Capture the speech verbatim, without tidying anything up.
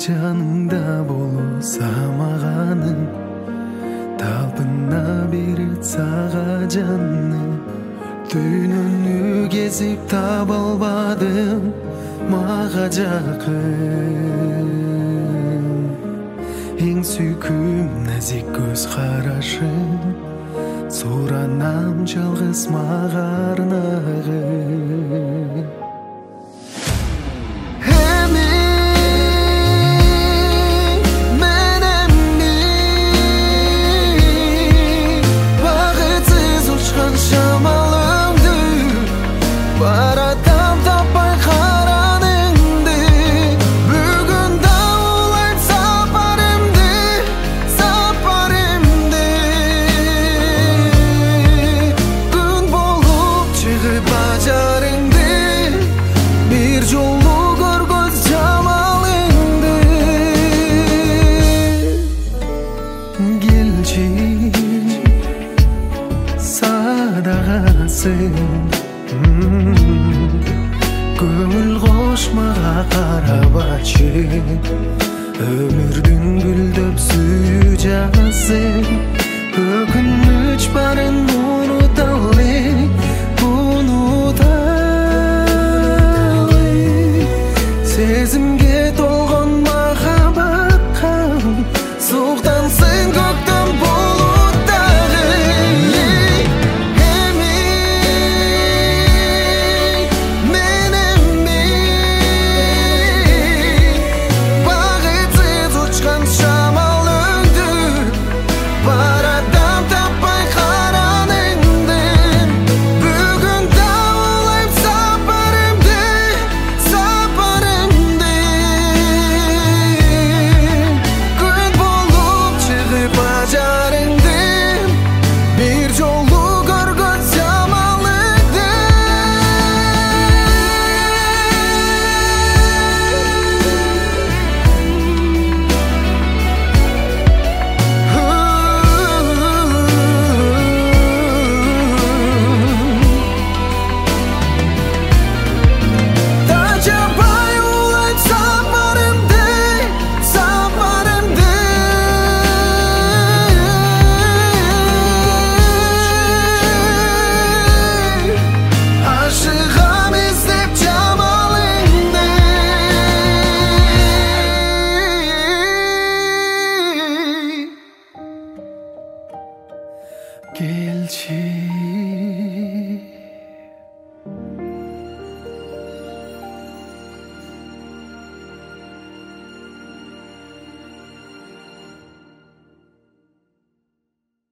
жаныңда болса мағаным, талпына берет саға жаным. Түнүнү кезип таба албадым мага жакын. Эң сүйкүм назик көз карашың, суранам жалгыз мага арнагын. Баратам таппай караныңды, бүгүн даулайт сапарымды, сапарымды. Күн болуп чыгып ажарыңды, бир жолу көргөз жамалыңды. Келчи садагасың, көңіл қошмаға қарабачы, өмірдің гүлдөп сүйі жазын. Өкүнүч барын унуталы, унуталы. Сезимге толгон махабатка суктансың көктөм булуттагы. Келчи